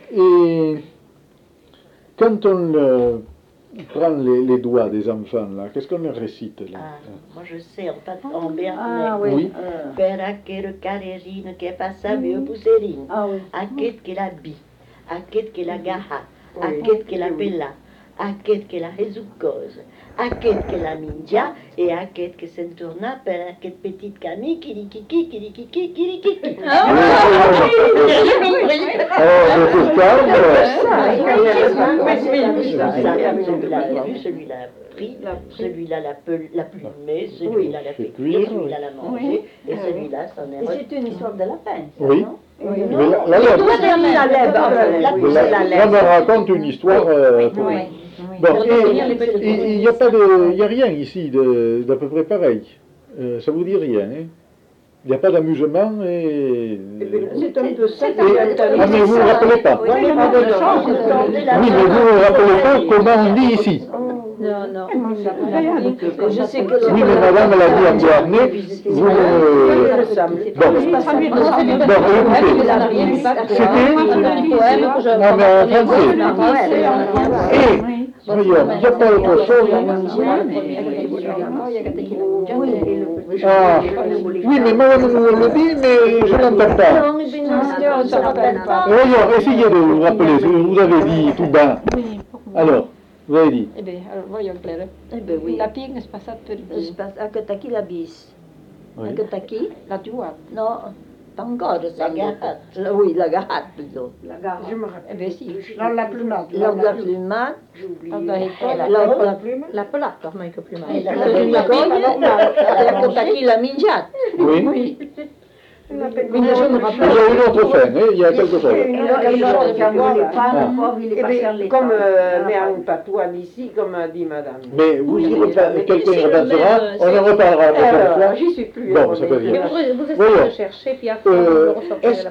Et quand on prend les doigts des enfants, là, qu'est-ce qu'on leur récite là? Moi je sais, en béarnais. Oui. Per aquel carérine qui passa mieux pousserine. Aquest que la bi, aquest que la gaha, aquest que la pela, aquest que la résucose, aquest que la minja et aquest que s'entourna per aquest petite Camille kirikiki, kirikiki, kirikiki. Celui-là l'a vu, celui-là l'a pris, celui-là l'a plumé, celui-là l'a fait cuire, celui-là l'a mangé, et celui-là s'en est... Et c'est une histoire de lapin, ça, Oui. non? Mais là, on raconte une histoire. Bon, il n'y a rien ici d'à peu près pareil. Ça vous dit rien, hein? Il n'y a pas d'amusement et... C'est un peu ça. Ah, mais vous ne vous rappelez pas? Oui, mais vous ne vous rappelez pas comment on dit ici? Non. Je sais que... Oui, mais madame l'a dit en Béarnais, vous... Bon, écoutez, c'était... Non, mais en français. Et, voyons, il n'y a pas autre chose. Ah, oui, mais madame nous le dit, mais je n'entends pas. Voyons, essayez de vous rappeler ce que vous avez dit tout bas. Alors, vous avez dit. Eh bien, alors voyons Claire. Oui. La ping è passata per Es pas à Kentucky la bis. Oui. À Kentucky? la tua. Non, pas encore. La gahat. Oui, la gahat plutôt. Je me rappelle. Eh bien si. La plumade. La plumade. La pelata, ma che prima. La Kentucky la minjat. Oui. Je me Il y a une autre scène, hein, il y a quelque chose. Comme Mérine Patoine ici, comme a dit madame. Mais vous, si quelqu'un y repassera, on en reparlera la prochaine fois. J'y suis plus. Bon, ça peut dire. Vous essayez Voyons. de chercher, puis après, on le ressortira.